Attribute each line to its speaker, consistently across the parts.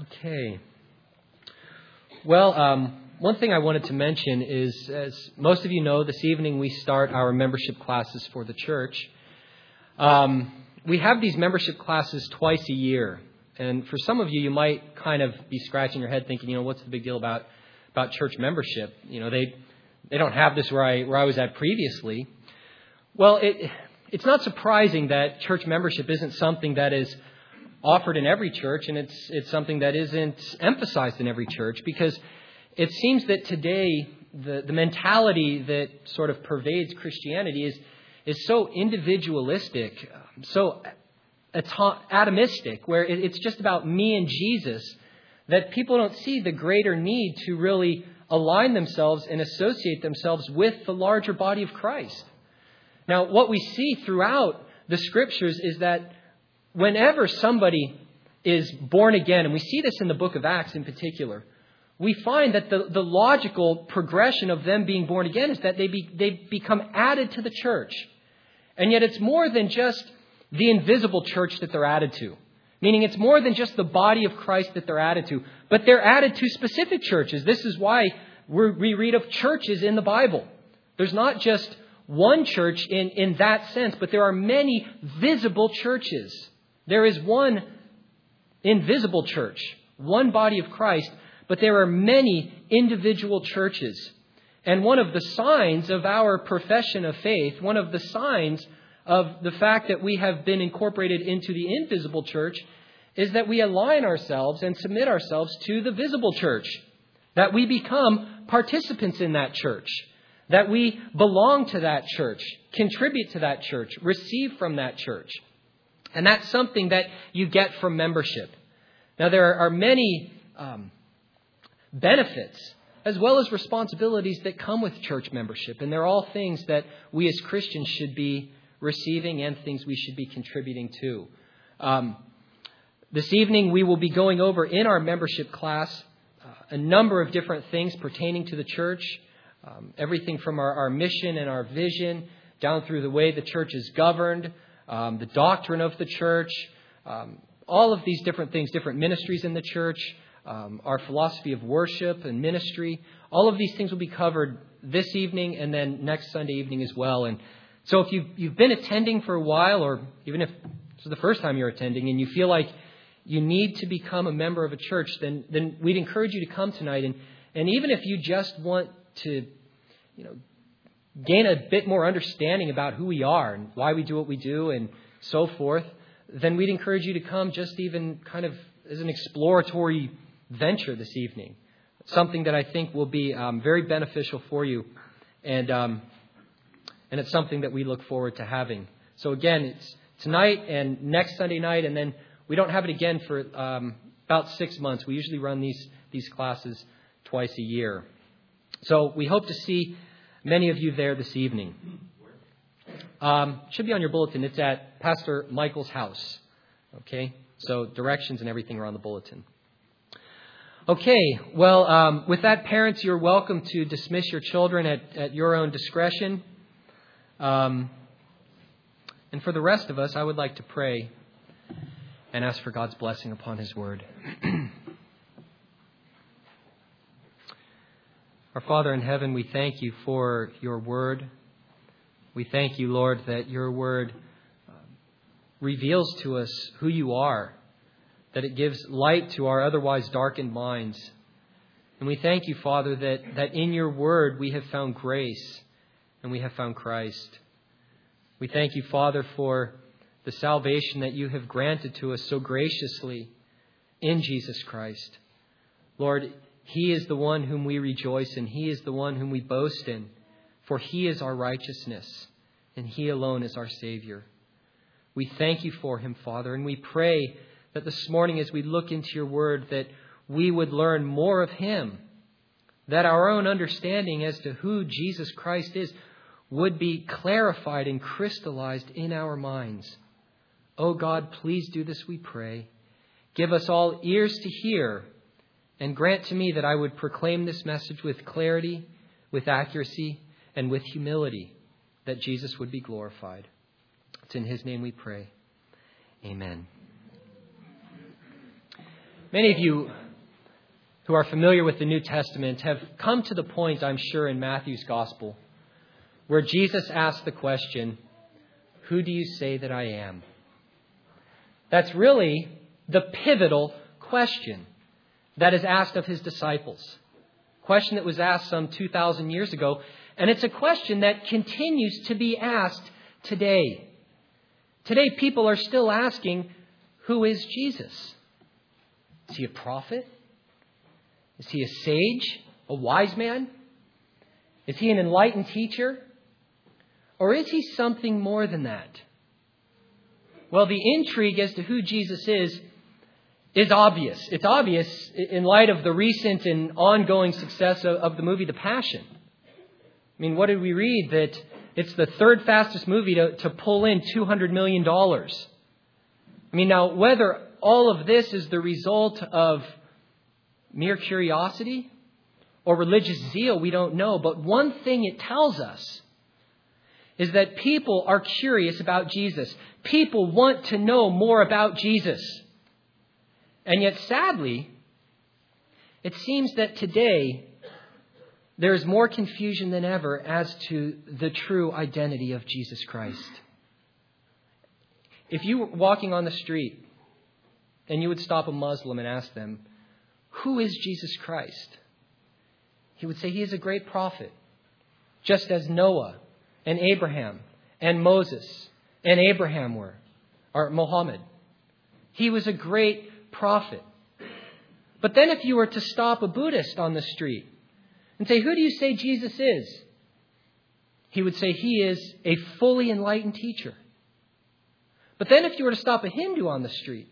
Speaker 1: Okay. Well, one thing I wanted to mention is, as most of you know, this evening we start our membership classes for the church. We have these membership classes twice a year. And for some of you, you might kind of be scratching your head thinking, what's the big deal about church membership? They don't have this where I was at previously. Well, it's not surprising that church membership isn't something that is offered in every church, and it's something that isn't emphasized in every church, because it seems that today the mentality that sort of pervades Christianity is so individualistic, so atomistic, where it's just about me and Jesus, that people don't see the greater need to really align themselves and associate themselves with the larger body of Christ. Now, what we see throughout the Scriptures is that whenever somebody is born again, and we see this in the book of Acts in particular, we find that the logical progression of them being born again is that they become added to the church. And yet it's more than just the invisible church that they're added to. Meaning it's more than just the body of Christ that they're added to, but they're added to specific churches. This is why we read of churches in the Bible. There's not just one church in that sense, but there are many visible churches. There is one invisible church, one body of Christ, but there are many individual churches. And one of the signs of our profession of faith, one of the signs of the fact that we have been incorporated into the invisible church, is that we align ourselves and submit ourselves to the visible church, that we become participants in that church, that we belong to that church, contribute to that church, receive from that church. And that's something that you get from membership. Now, there are many benefits as well as responsibilities that come with church membership. And they're all things that we as Christians should be receiving and things we should be contributing to. This evening, we will be going over in our membership class a number of different things pertaining to the church. Everything from our mission and our vision down through the way the church is governed, the doctrine of the church, all of these different things, different ministries in the church, our philosophy of worship and ministry. All of these things will be covered this evening and then next Sunday evening as well. And so if you've been attending for a while, or even if this is the first time you're attending and you feel like you need to become a member of a church, then we'd encourage you to come tonight. And even if you just want to gain a bit more understanding about who we are and why we do what we do and so forth, then we'd encourage you to come just even kind of as an exploratory venture this evening. Something that I think will be very beneficial for you. And it's something that we look forward to having. So again, it's tonight and next Sunday night, and then we don't have it again for about 6 months. We usually run these classes twice a year. So we hope to see many of you there this evening. Should be on your bulletin. It's at Pastor Michael's house. Okay? So directions and everything are on the bulletin. Okay. Well, with that, parents, you're welcome to dismiss your children at your own discretion. And for the rest of us, I would like to pray and ask for God's blessing upon His Word. Our Father in heaven, we thank you for your Word. We thank you, Lord, that your Word reveals to us who you are, that it gives light to our otherwise darkened minds. And we thank you, Father, that in your Word we have found grace and we have found Christ. We thank you, Father, for the salvation that you have granted to us so graciously in Jesus Christ. Lord, He is the one whom we rejoice in. He is the one whom we boast in. For He is our righteousness, and He alone is our Savior. We thank you for Him, Father, and we pray that this morning as we look into your Word, that we would learn more of Him, that our own understanding as to who Jesus Christ is would be clarified and crystallized in our minds. Oh God, please do this, we pray. Give us all ears to hear, and grant to me that I would proclaim this message with clarity, with accuracy, and with humility, that Jesus would be glorified. It's in His name we pray. Amen. Many of you who are familiar with the New Testament have come to the point, I'm sure, in Matthew's Gospel, where Jesus asked the question, "Who do you say that I am?" That's really the pivotal question that is asked of his disciples. A question that was asked some 2,000 years ago, and it's a question that continues to be asked today. Today, people are still asking, who is Jesus? Is he a prophet? Is he a sage, a wise man? Is he an enlightened teacher? Or is he something more than that? Well, the intrigue as to who Jesus is obvious. It's obvious in light of the recent and ongoing success of the movie The Passion. I mean, what did we read? That it's the third fastest movie to pull in $200 million. I mean, now, whether all of this is the result of mere curiosity or religious zeal, we don't know. But one thing it tells us is that people are curious about Jesus. People want to know more about Jesus. And yet, sadly, it seems that today there is more confusion than ever as to the true identity of Jesus Christ. If you were walking on the street and you would stop a Muslim and ask them, "Who is Jesus Christ?" he would say he is a great prophet, just as Noah and Abraham and Moses and Abraham were, or Muhammad. He was a great prophet. But then if you were to stop a Buddhist on the street and say, "Who do you say Jesus is?" he would say he is a fully enlightened teacher. But then if you were to stop a Hindu on the street,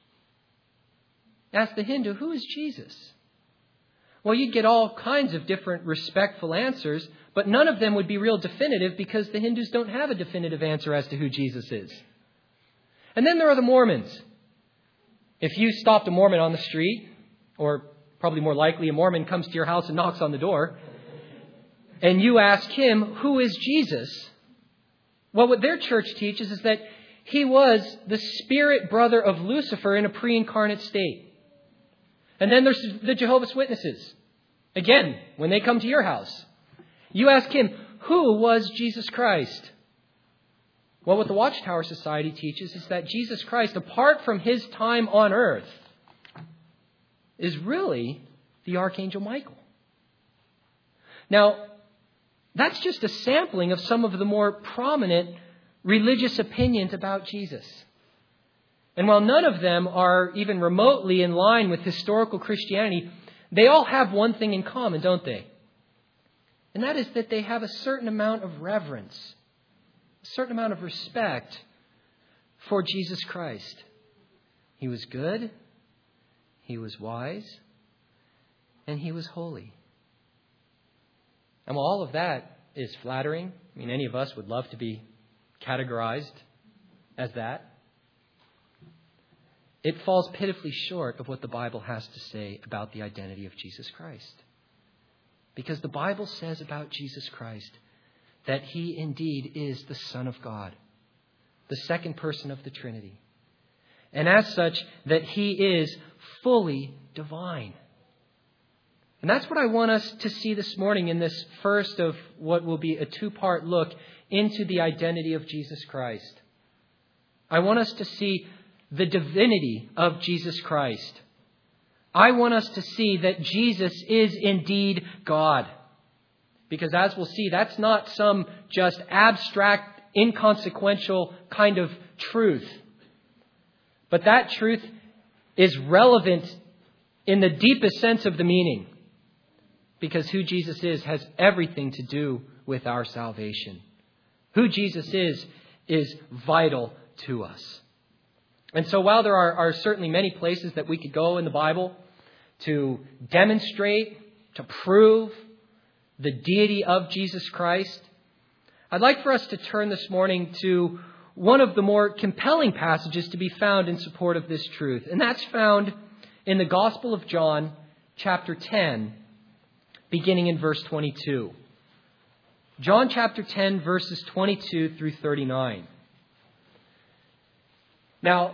Speaker 1: ask the Hindu, "Who is Jesus?" well, you'd get all kinds of different respectful answers, but none of them would be real definitive because the Hindus don't have a definitive answer as to who Jesus is. And then there are the Mormons. If you stopped a Mormon on the street, or probably more likely a Mormon comes to your house and knocks on the door, and you ask him, "Who is Jesus?" well, what their church teaches is that he was the spirit brother of Lucifer in a pre-incarnate state. And then there's the Jehovah's Witnesses. Again, when they come to your house, you ask him, "Who was Jesus Christ?" well, what the Watchtower Society teaches is that Jesus Christ, apart from his time on earth, is really the Archangel Michael. Now, that's just a sampling of some of the more prominent religious opinions about Jesus. And while none of them are even remotely in line with historical Christianity, they all have one thing in common, don't they? And that is that they have a certain amount of reverence, a certain amount of respect for Jesus Christ. He was good, he was wise, and he was holy. And while all of that is flattering, I mean, any of us would love to be categorized as that, it falls pitifully short of what the Bible has to say about the identity of Jesus Christ. Because the Bible says about Jesus Christ that he indeed is the Son of God, the second person of the Trinity. And as such, that he is fully divine. And that's what I want us to see this morning in this first of what will be a two-part look into the identity of Jesus Christ. I want us to see the divinity of Jesus Christ. I want us to see that Jesus is indeed God. Because as we'll see, that's not some just abstract, inconsequential kind of truth. But that truth is relevant in the deepest sense of the meaning. Because who Jesus is has everything to do with our salvation. Who Jesus is vital to us. And so while there are certainly many places that we could go in the Bible to demonstrate, to prove the deity of Jesus Christ, I'd like for us to turn this morning to one of the more compelling passages to be found in support of this truth. And that's found in the Gospel of John, chapter 10, beginning in verse 22. John chapter 10, verses 22 through 39. Now,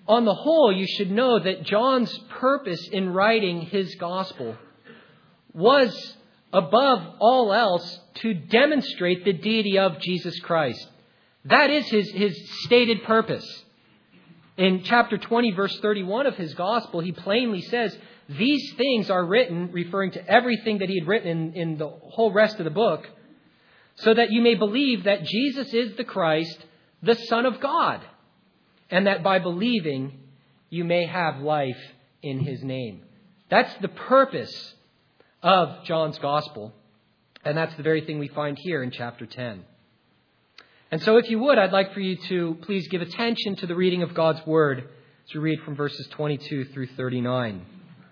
Speaker 1: on the whole, you should know that John's purpose in writing his gospel was, above all else, to demonstrate the deity of Jesus Christ. That is his stated purpose. In chapter 20, verse 31 of his gospel, he plainly says, these things are written, referring to everything that he had written in the whole rest of the book, so that you may believe that Jesus is the Christ, the Son of God, and that by believing you may have life in his name. That's the purpose of John's gospel, and that's the very thing we find here in chapter 10. And so if you would, I'd like for you to please give attention to the reading of God's Word as we read from verses 22 through 39.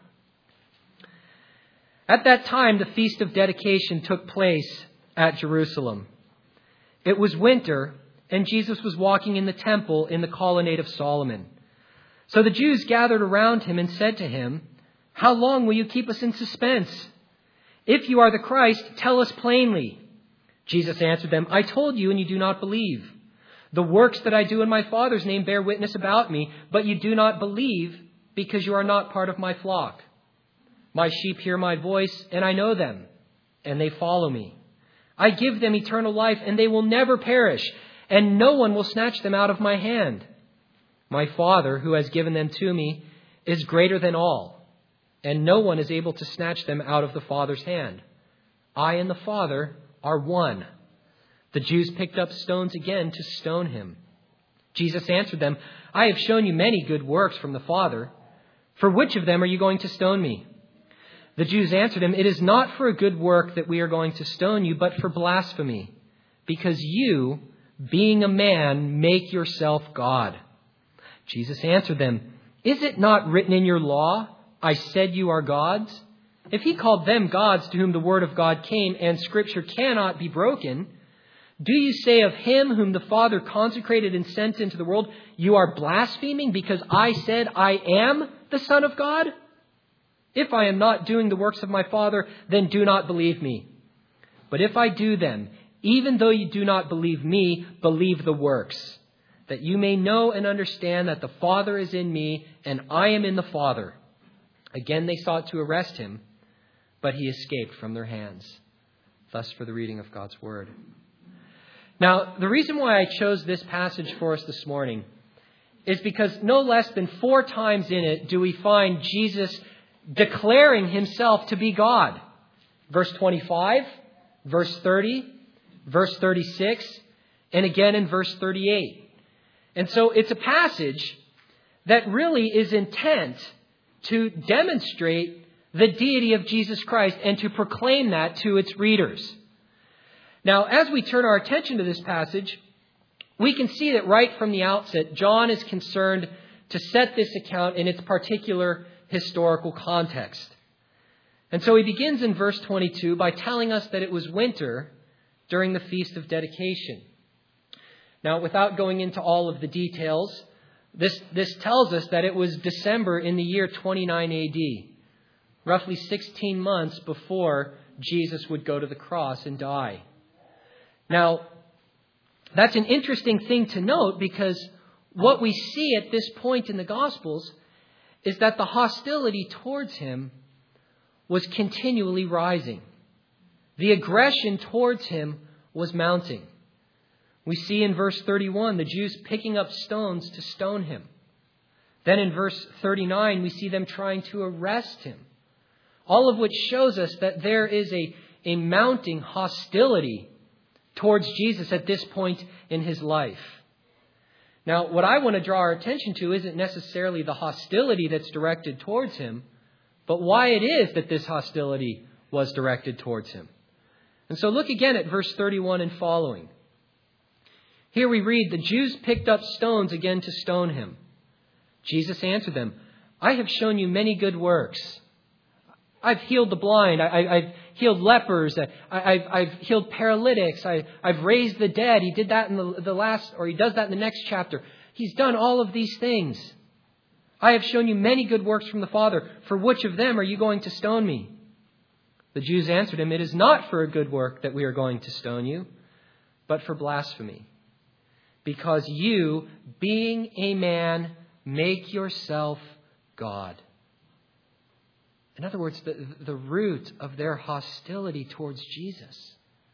Speaker 1: At that time, the Feast of Dedication took place at Jerusalem. It was winter, and Jesus was walking in the temple in the colonnade of Solomon. So the Jews gathered around him and said to him, "How long will you keep us in suspense? If you are the Christ, tell us plainly." Jesus answered them, "I told you, and you do not believe. The works that I do in my Father's name bear witness about me, but you do not believe because you are not part of my flock. My sheep hear my voice, and I know them, and they follow me. I give them eternal life, and they will never perish, and no one will snatch them out of my hand. My Father, who has given them to me, is greater than all, and no one is able to snatch them out of the Father's hand. I and the Father are one." The Jews picked up stones again to stone him. Jesus answered them, "I have shown you many good works from the Father. For which of them are you going to stone me?" The Jews answered him, "It is not for a good work that we are going to stone you, but for blasphemy, because you, being a man, make yourself God." Jesus answered them, "Is it not written in your law, 'I said you are gods'? If he called them gods to whom the word of God came, and Scripture cannot be broken, do you say of him whom the Father consecrated and sent into the world, 'You are blaspheming because I said I am the Son of God'? If I am not doing the works of my Father, then do not believe me. But if I do them, even though you do not believe me, believe the works, that you may know and understand that the Father is in me and I am in the Father." Again they sought to arrest him, but he escaped from their hands. Thus for the reading of God's Word. Now, the reason why I chose this passage for us this morning is because no less than 4 times in it do we find Jesus declaring himself to be God. Verse 25, verse 30, verse 36, and again in verse 38. And so it's a passage that really is intent to demonstrate the deity of Jesus Christ and to proclaim that to its readers. Now, as we turn our attention to this passage, we can see that right from the outset, John is concerned to set this account in its particular historical context. And so he begins in verse 22 by telling us that it was winter during the Feast of Dedication. Now, without going into all of the details, this tells us that it was December in the year 29 AD, roughly 16 months before Jesus would go to the cross and die. Now, that's an interesting thing to note because what we see at this point in the Gospels is that the hostility towards him was continually rising. The aggression towards him was mounting. We see in verse 31 the Jews picking up stones to stone him. Then in verse 39 we see them trying to arrest him. All of which shows us that there is a mounting hostility towards Jesus at this point in his life. Now, what I want to draw our attention to isn't necessarily the hostility that's directed towards him, but why it is that this hostility was directed towards him. And so look again at verse 31 and following. Here we read, "The Jews picked up stones again to stone him. Jesus answered them, 'I have shown you many good works. I've healed the blind. I've healed lepers. I've healed paralytics. I've raised the dead.'" He did that in the last, or he does that in the next chapter. He's done all of these things. "I have shown you many good works from the Father. For which of them are you going to stone me?" The Jews answered him, "It is not for a good work that we are going to stone you, but for blasphemy. Because you, being a man, make yourself God. In other words, the root of their hostility towards Jesus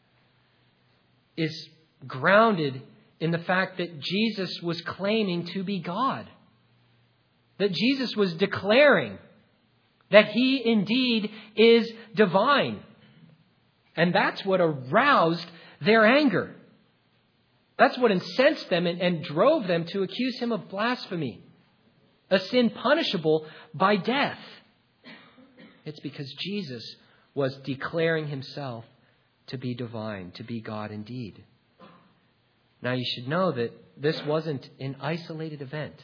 Speaker 1: is grounded in the fact that Jesus was claiming to be God. That Jesus was declaring that He indeed is divine. And that's what aroused their anger. That's what incensed them and drove them to accuse Him of blasphemy, a sin punishable by death. It's because Jesus was declaring Himself to be divine, to be God indeed. Now you should know that this wasn't an isolated event.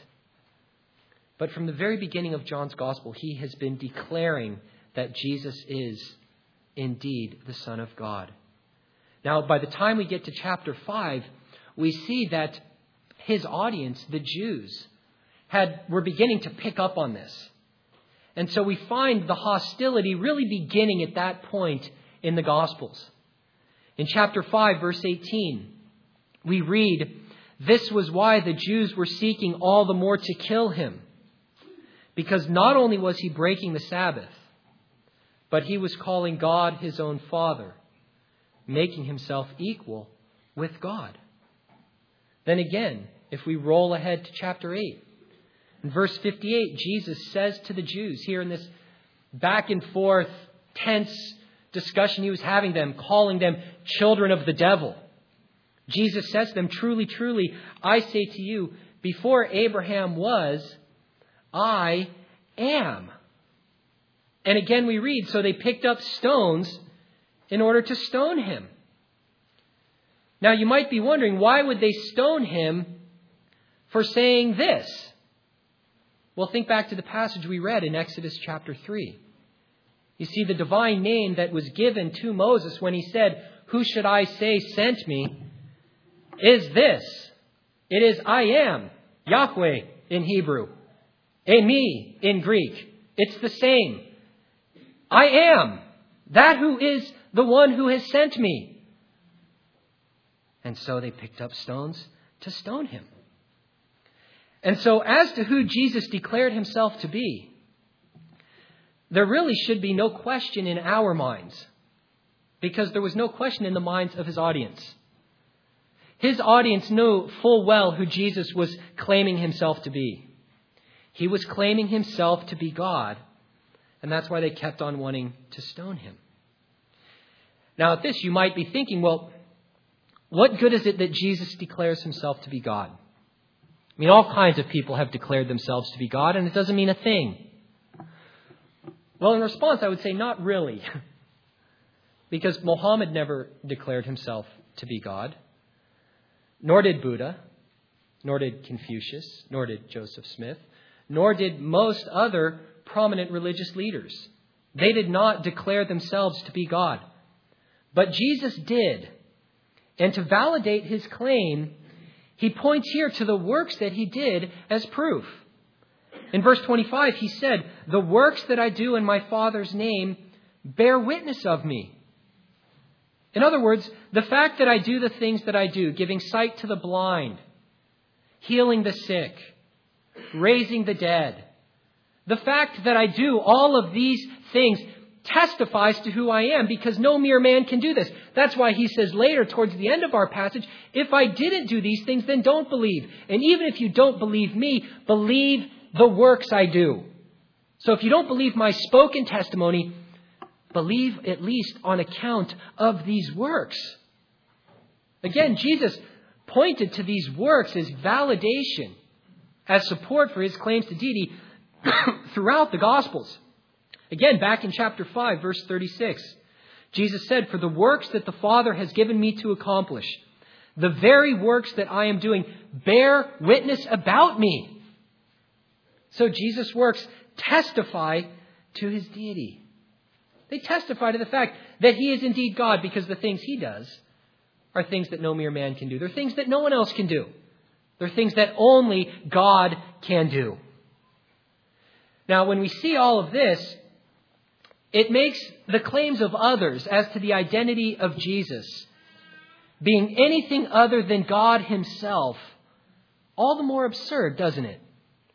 Speaker 1: But from the very beginning of John's Gospel, he has been declaring that Jesus is indeed the Son of God. Now, by the time we get to chapter 5, we see that his audience, the Jews, were beginning to pick up on this. And so we find the hostility really beginning at that point in the Gospels. In chapter 5, verse 18, we read, "This was why the Jews were seeking all the more to kill Him, because not only was He breaking the Sabbath, but He was calling God His own Father, making Himself equal with God." Then again, if we roll ahead to chapter 8, in verse 58, Jesus says to the Jews, here in this back and forth, tense discussion He was having them, calling them children of the devil, Jesus says to them, "Truly, truly, I say to you, before Abraham was, I am." And again we read, "So they picked up stones in order to stone Him." Now you might be wondering, why would they stone Him for saying this? Well, think back to the passage we read in Exodus chapter 3. You see, the divine name that was given to Moses when he said, "Who should I say sent me?" is this. It is I am, Yahweh in Hebrew, Emi in Greek. It's the same. I am, that who is the one who has sent me. And so they picked up stones to stone Him. And so as to who Jesus declared Himself to be, there really should be no question in our minds, because there was no question in the minds of His audience. His audience knew full well who Jesus was claiming Himself to be. He was claiming Himself to be God, and that's why they kept on wanting to stone Him. Now at this, you might be thinking, well, what good is it that Jesus declares Himself to be God? I mean, all kinds of people have declared themselves to be God, and it doesn't mean a thing. Well, in response, I would say not really. Because Muhammad never declared himself to be God. Nor did Buddha. Nor did Confucius. Nor did Joseph Smith. Nor did most other prominent religious leaders. They did not declare themselves to be God. But Jesus did. And to validate His claim, He points here to the works that He did as proof. In verse 25, He said, "The works that I do in my Father's name bear witness of me." In other words, the fact that I do the things that I do, giving sight to the blind, healing the sick, raising the dead, the fact that I do all of these things testifies to who I am, because no mere man can do this. That's why He says later, towards the end of our passage, if I didn't do these things, then don't believe. And even if you don't believe me, believe the works I do. So if you don't believe my spoken testimony, believe at least on account of these works. Again, Jesus pointed to these works as validation, as support for His claims to deity throughout the Gospels. Again, back in chapter 5, verse 36, Jesus said, "For the works that the Father has given me to accomplish, the very works that I am doing, bear witness about me." So Jesus' works testify to His deity. They testify to the fact that He is indeed God, because the things He does are things that no mere man can do. They're things that no one else can do. They're things that only God can do. Now, when we see all of this, it makes the claims of others as to the identity of Jesus being anything other than God Himself all the more absurd, doesn't it?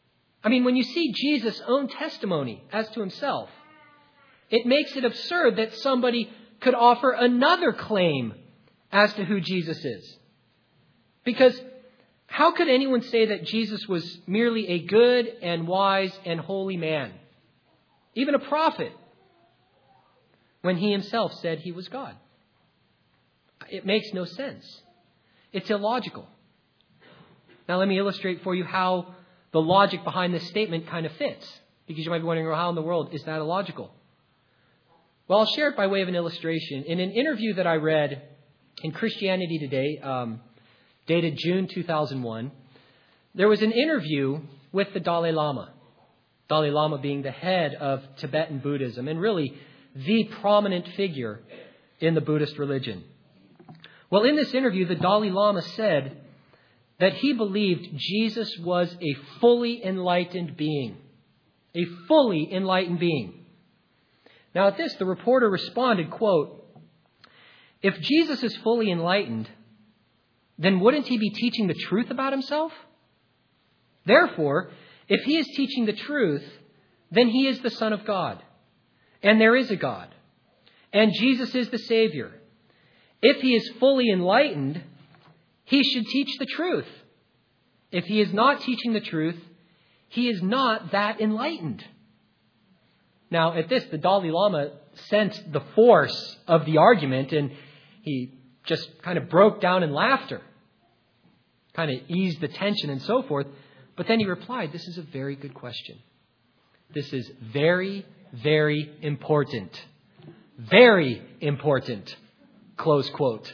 Speaker 1: I mean, when you see Jesus' own testimony as to himself, it makes it absurd that somebody could offer another claim as to who Jesus is. Because how could anyone say that Jesus was merely a good and wise and holy man, even a prophet, when he himself said he was God? It makes no sense. It's illogical. Now let me illustrate for you how the logic behind this statement kind of fits, because you might be wondering, well, how in the world is that illogical? Well, I'll share it by way of an illustration. In an interview that I read in Christianity Today, dated June 2001, there was an interview with the Dalai Lama. Dalai Lama being the head of Tibetan Buddhism and really the prominent figure in the Buddhist religion. Well, in this interview, the Dalai Lama said that he believed Jesus was a fully enlightened being. A fully enlightened being. Now at this, the reporter responded, quote, "If Jesus is fully enlightened, then wouldn't he be teaching the truth about himself? Therefore, if he is teaching the truth, then he is the Son of God. And there is a God. And Jesus is the Savior. If he is fully enlightened, he should teach the truth. If he is not teaching the truth, he is not that enlightened." Now, at this, the Dalai Lama sensed the force of the argument, and he just kind of broke down in laughter, kind of eased the tension and so forth. But then he replied, "This is a very good question. This is very, very important. Very important." Close quote.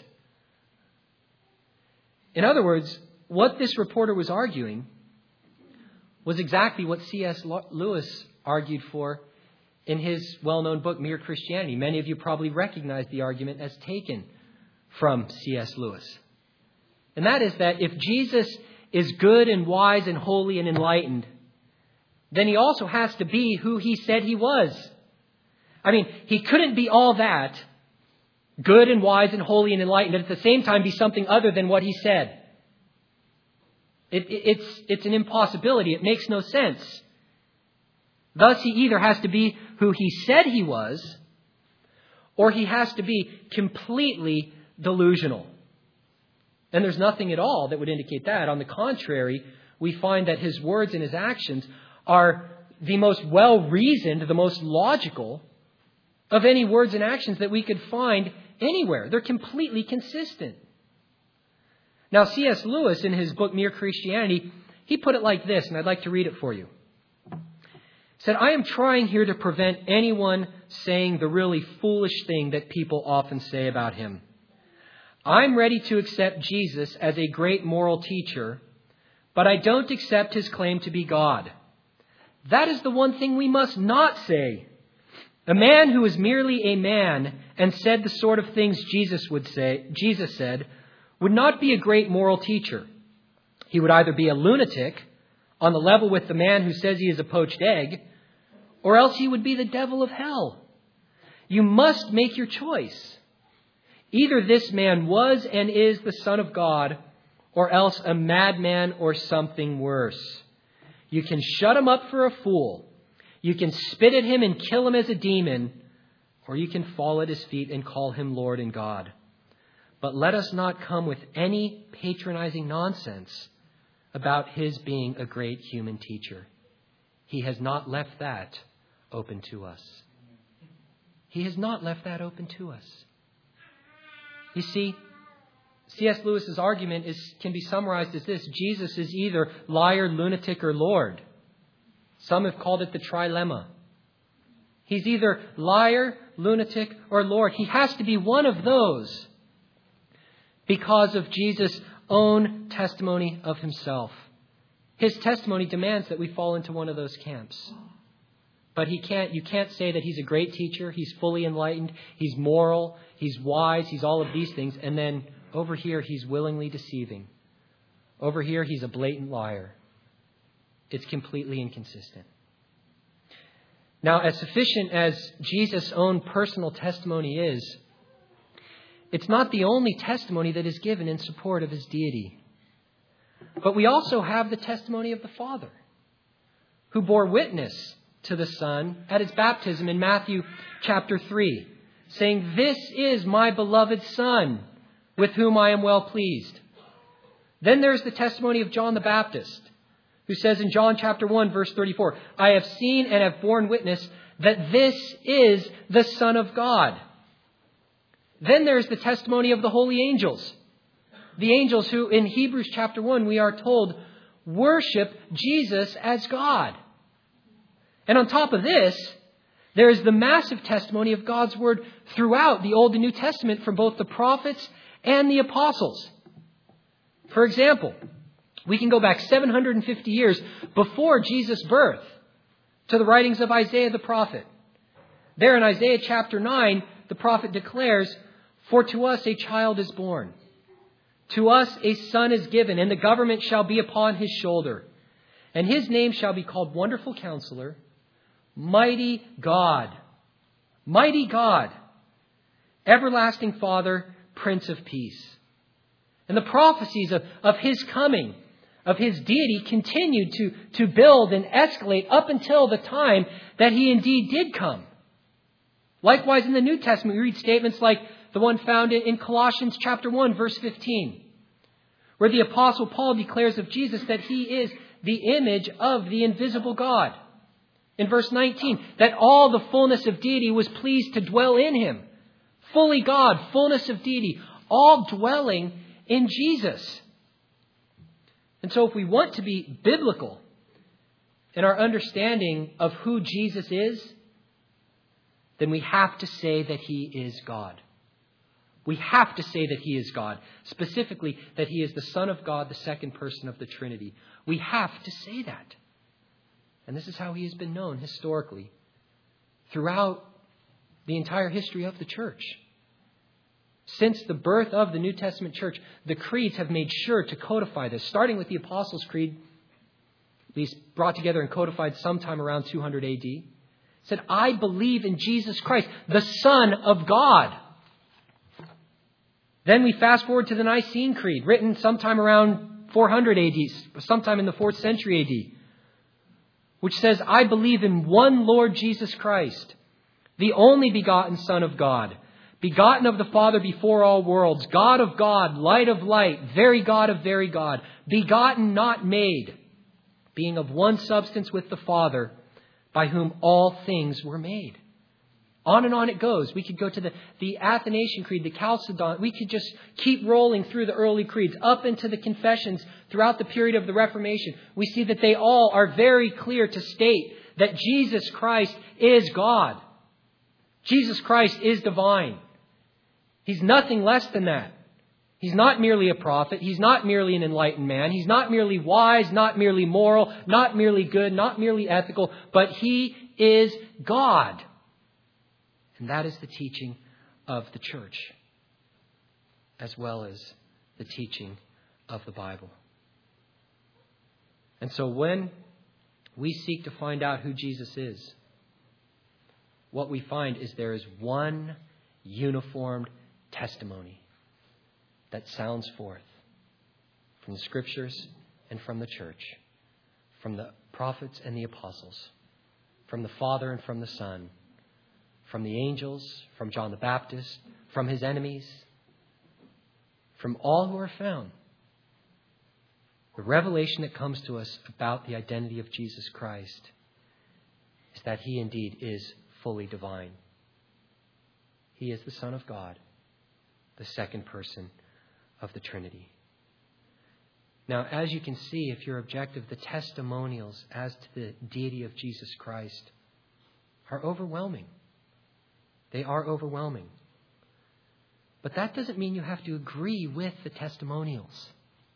Speaker 1: In other words, what this reporter was arguing was exactly what C.S. Lewis argued for in his well-known book, Mere Christianity. Many of you probably recognize the argument as taken from C.S. Lewis. And that is that if Jesus is good and wise and holy and enlightened, then he also has to be who he said he was. I mean, he couldn't be all that, good and wise and holy and enlightened, and at the same time be something other than what he said. It's an impossibility. It makes no sense. Thus, he either has to be who he said he was, or he has to be completely delusional. And there's nothing at all that would indicate that. On the contrary, we find that his words and his actions are the most well-reasoned, the most logical of any words and actions that we could find anywhere. They're completely consistent. Now, C.S. Lewis, in his book Mere Christianity, he put it like this, and I'd like to read it for you. He said, "I am trying here to prevent anyone saying the really foolish thing that people often say about him. I'm ready to accept Jesus as a great moral teacher, but I don't accept his claim to be God. That is the one thing we must not say. A man who is merely a man and said the sort of things Jesus said, would not be a great moral teacher. He would either be a lunatic on the level with the man who says he is a poached egg, or else he would be the devil of hell. You must make your choice. Either this man was and is the Son of God, or else a madman or something worse. You can shut him up for a fool. You can spit at him and kill him as a demon, or you can fall at his feet and call him Lord and God. But let us not come with any patronizing nonsense about his being a great human teacher. He has not left that open to us. He has not left that open to us. You see, C.S. Lewis's argument can be summarized as this: Jesus is either liar, lunatic, or Lord. Some have called it the trilemma. He's either liar, lunatic, or Lord. He has to be one of those because of Jesus' own testimony of himself. His testimony demands that we fall into one of those camps. But you can't say that he's a great teacher, he's fully enlightened, he's moral, he's wise, he's all of these things, and then over here he's willingly deceiving. Over here he's a blatant liar. It's completely inconsistent. Now, as sufficient as Jesus' own personal testimony is, it's not the only testimony that is given in support of his deity. But we also have the testimony of the Father, who bore witness to the Son at his baptism in Matthew chapter 3, saying, "This is my beloved Son, with whom I am well pleased." Then there's the testimony of John the Baptist, who says in John chapter 1, verse 34, "I have seen and have borne witness that this is the Son of God." Then there's the testimony of the holy angels. The angels who in Hebrews chapter 1, we are told, worship Jesus as God. And on top of this, there is the massive testimony of God's word throughout the Old and New Testament from both the prophets and the apostles. For example, we can go back 750 years before Jesus' birth to the writings of Isaiah the prophet. There in Isaiah chapter 9, the prophet declares, "For to us a child is born. To us a son is given, and the government shall be upon his shoulder. And his name shall be called Wonderful Counselor, Mighty God, Everlasting Father, Prince of Peace." And the prophecies of his coming, of his deity, continued to build and escalate up until the time that he indeed did come. Likewise, in the New Testament, we read statements like the one found in Colossians chapter 1, verse 15, where the Apostle Paul declares of Jesus that he is the image of the invisible God. In verse 19, that all the fullness of deity was pleased to dwell in him. Fully God, fullness of deity, all dwelling in Jesus. And so if we want to be biblical in our understanding of who Jesus is, then we have to say that he is God. We have to say that he is God. Specifically, that he is the Son of God, the second person of the Trinity. We have to say that. And this is how he has been known historically throughout the entire history of the church. Since the birth of the New Testament church, the creeds have made sure to codify this, starting with the Apostles' Creed, at least brought together and codified sometime around 200 AD. Said, "I believe in Jesus Christ, the Son of God." Then we fast forward to the Nicene Creed, written sometime around 400 AD, sometime in the 4th century AD, which says, "I believe in one Lord Jesus Christ, the only begotten Son of God, begotten of the Father before all worlds, God of God, light of light, very God of very God, begotten, not made, being of one substance with the Father, by whom all things were made." On and on it goes. We could go to the Athanasian Creed, the Chalcedon. We could just keep rolling through the early creeds up into the confessions throughout the period of the Reformation. We see that they all are very clear to state that Jesus Christ is God. Jesus Christ is divine. He's nothing less than that. He's not merely a prophet. He's not merely an enlightened man. He's not merely wise, not merely moral, not merely good, not merely ethical, but he is God. And that is the teaching of the church, as well as the teaching of the Bible. And so when we seek to find out who Jesus is, what we find is there is one uniformed testimony that sounds forth from the Scriptures and from the church, from the prophets and the apostles, from the Father and from the Son, from the angels, from John the Baptist, from his enemies, from all who are found. The revelation that comes to us about the identity of Jesus Christ is that he indeed is fully divine. He is the Son of God, the second person of the Trinity. Now, as you can see, if you're objective, the testimonials as to the deity of Jesus Christ are overwhelming. They are overwhelming. But that doesn't mean you have to agree with the testimonials.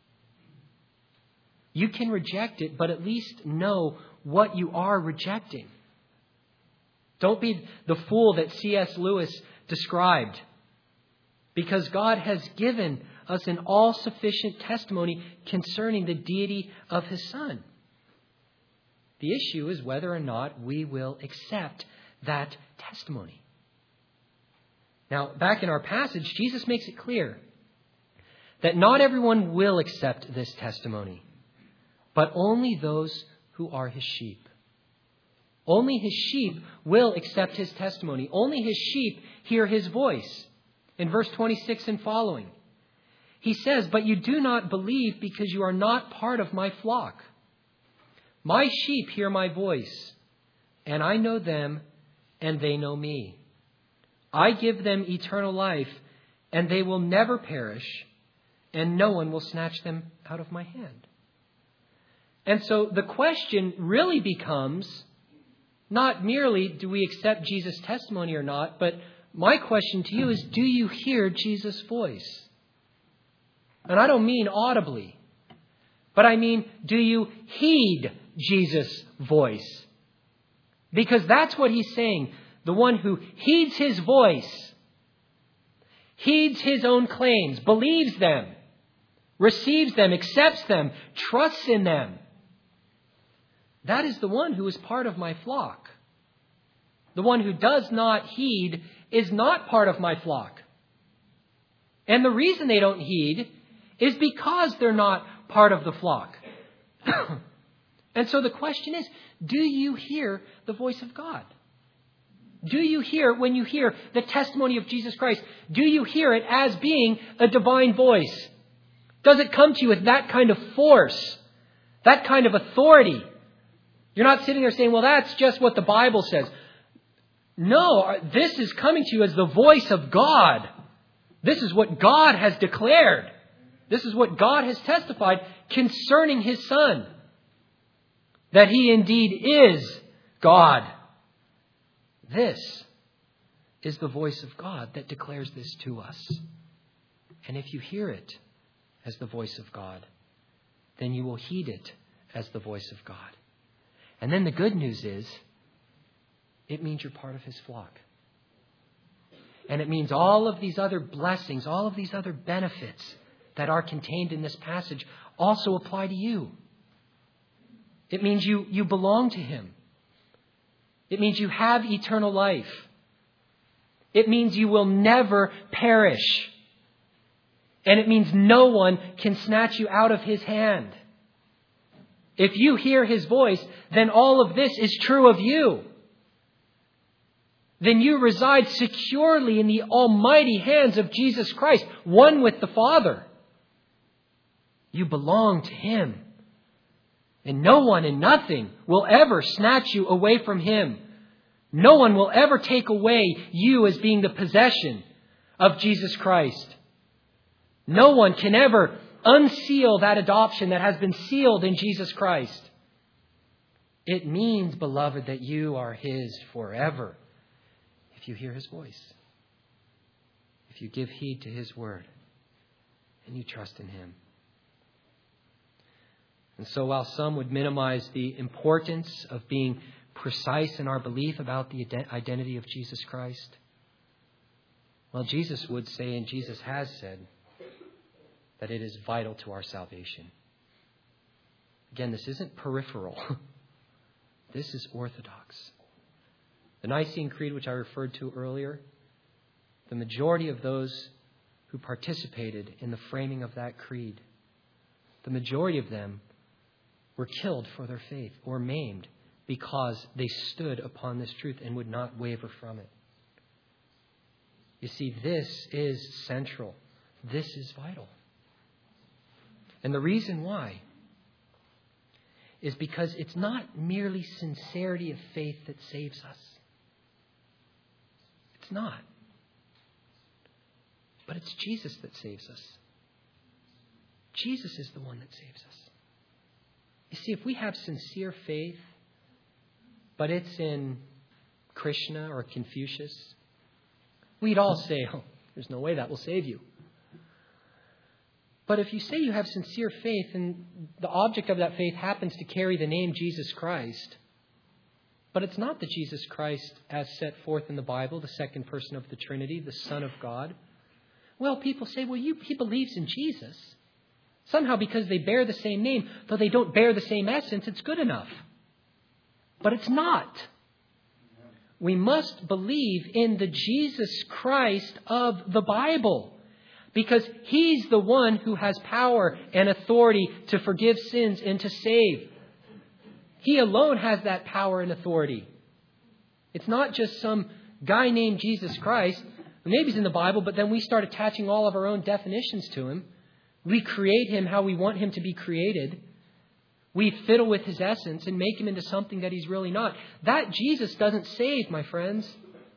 Speaker 1: You can reject it, but at least know what you are rejecting. Don't be the fool that C.S. Lewis described, because God has given us an all-sufficient testimony concerning the deity of his Son. The issue is whether or not we will accept that testimony. Now, back in our passage, Jesus makes it clear that not everyone will accept this testimony, but only those who are his sheep. Only His sheep will accept His testimony. Only His sheep hear His voice. In verse 26 and following, He says, "But you do not believe because you are not part of my flock. My sheep hear my voice, and I know them, and they know me. I give them eternal life, and they will never perish, and no one will snatch them out of my hand." And so the question really becomes not merely do we accept Jesus' testimony or not, but my question to you is, do you hear Jesus' voice? And I don't mean audibly, but I mean, do you heed Jesus' voice? Because that's what He's saying. The one who heeds His voice, heeds his own claims, believes them, receives them, accepts them, trusts in them. That is the one who is part of my flock. The one who does not heed is not part of my flock. And the reason they don't heed is because they're not part of the flock. And so the question is, do you hear the voice of God? Do you hear, when you hear the testimony of Jesus Christ, do you hear it as being a divine voice? Does it come to you with that kind of force, that kind of authority? You're not sitting there saying, well, that's just what the Bible says. No, this is coming to you as the voice of God. This is what God has declared. This is what God has testified concerning His Son. That He indeed is God. This is the voice of God that declares this to us. And if you hear it as the voice of God, then you will heed it as the voice of God. And then the good news is, it means you're part of His flock. And it means all of these other blessings, all of these other benefits that are contained in this passage also apply to you. It means you belong to Him. It means you have eternal life. It means you will never perish. And it means no one can snatch you out of His hand. If you hear His voice, then all of this is true of you. Then you reside securely in the almighty hands of Jesus Christ, one with the Father. You belong to Him. And no one and nothing will ever snatch you away from Him. No one will ever take away you as being the possession of Jesus Christ. No one can ever unseal that adoption that has been sealed in Jesus Christ. It means, beloved, that you are His forever if you hear His voice. If you give heed to His word and you trust in Him. And so while some would minimize the importance of being precise in our belief about the identity of Jesus Christ, well, Jesus would say, and Jesus has said, that it is vital to our salvation. Again, this isn't peripheral. This is orthodox. The Nicene Creed, which I referred to earlier, the majority of those who participated in the framing of that creed, the majority of them were killed for their faith or maimed because they stood upon this truth and would not waver from it. You see, this is central. This is vital. And the reason why is because it's not merely sincerity of faith that saves us. It's not. But it's Jesus that saves us. Jesus is the one that saves us. You see, if we have sincere faith, but it's in Krishna or Confucius, we'd all say, oh, there's no way that will save you. But if you say you have sincere faith and the object of that faith happens to carry the name Jesus Christ, but it's not the Jesus Christ as set forth in the Bible, the second person of the Trinity, the Son of God, well, people say, well, he believes in Jesus. Somehow because they bear the same name, though they don't bear the same essence, it's good enough. But it's not. We must believe in the Jesus Christ of the Bible. Because He's the one who has power and authority to forgive sins and to save. He alone has that power and authority. It's not just some guy named Jesus Christ. Maybe he's in the Bible, but then we start attaching all of our own definitions to him. We create him how we want him to be created. We fiddle with his essence and make him into something that he's really not. That Jesus doesn't save, my friends.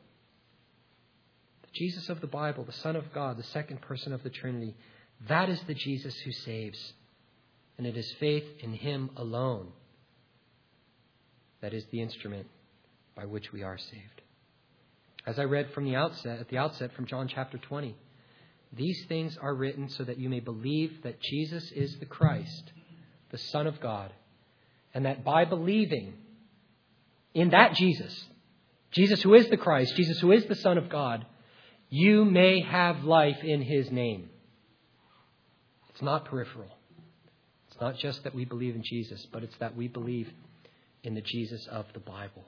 Speaker 1: The Jesus of the Bible, the Son of God, the second person of the Trinity, that is the Jesus who saves. And it is faith in him alone that is the instrument by which we are saved. As I read at the outset from John chapter 20, these things are written so that you may believe that Jesus is the Christ, the Son of God, and that by believing in that Jesus, Jesus who is the Christ, Jesus who is the Son of God, you may have life in his name. It's not peripheral. It's not just that we believe in Jesus, but it's that we believe in the Jesus of the Bible.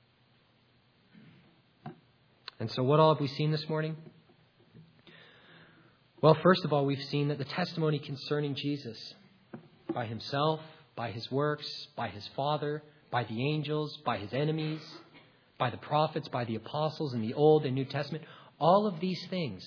Speaker 1: And so what all have we seen this morning? Well, first of all, we've seen that the testimony concerning Jesus, by himself, by his works, by his Father, by the angels, by his enemies, by the prophets, by the apostles in the Old and New Testament, all of these things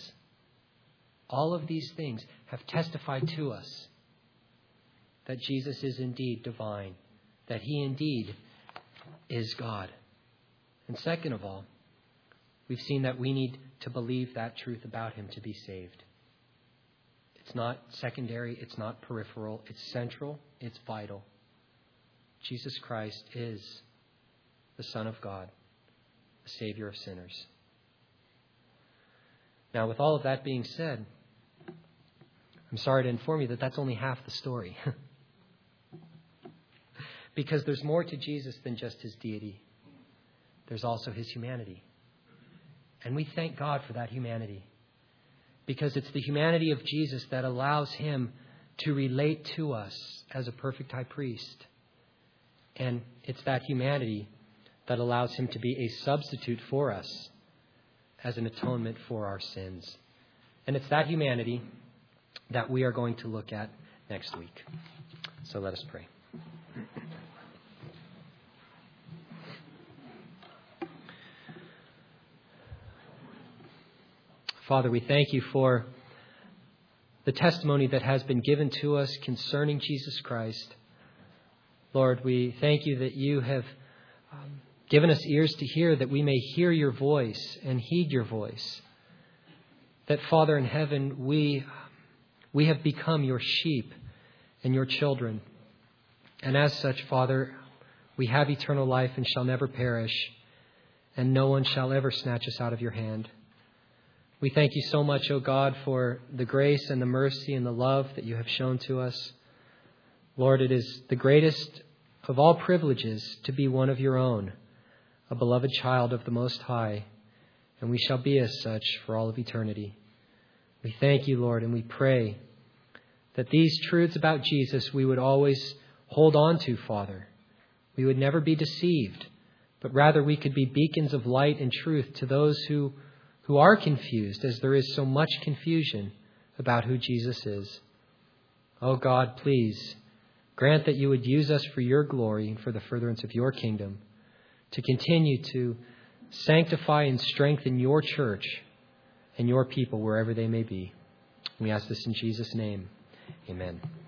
Speaker 1: have testified to us that Jesus is indeed divine, that he indeed is God. And second of all, we've seen that we need to believe that truth about him to be saved. It's not secondary, it's not peripheral, it's central, it's vital. Jesus Christ is the Son of God, the Savior of sinners. Now, with all of that being said, I'm sorry to inform you that that's only half the story. Because there's more to Jesus than just his deity. There's also his humanity. And we thank God for that humanity. Because it's the humanity of Jesus that allows him to relate to us as a perfect high priest. And it's that humanity that allows him to be a substitute for us as an atonement for our sins. And it's that humanity that we are going to look at next week. So let us pray. Father, we thank you for the testimony that has been given to us concerning Jesus Christ. Lord, we thank you that you have given us ears to hear, that we may hear your voice and heed your voice. That, Father in heaven, we have become your sheep and your children. And as such, Father, we have eternal life and shall never perish, and no one shall ever snatch us out of your hand. We thank you so much, O God, for the grace and the mercy and the love that you have shown to us. Lord, it is the greatest of all privileges to be one of your own, a beloved child of the Most High, and we shall be as such for all of eternity. We thank you, Lord, and we pray that these truths about Jesus we would always hold on to, Father. We would never be deceived, but rather we could be beacons of light and truth to those who are confused, as there is so much confusion about who Jesus is. Oh God, please grant that you would use us for your glory and for the furtherance of your kingdom, to continue to sanctify and strengthen your church and your people wherever they may be. We ask this in Jesus' name. Amen.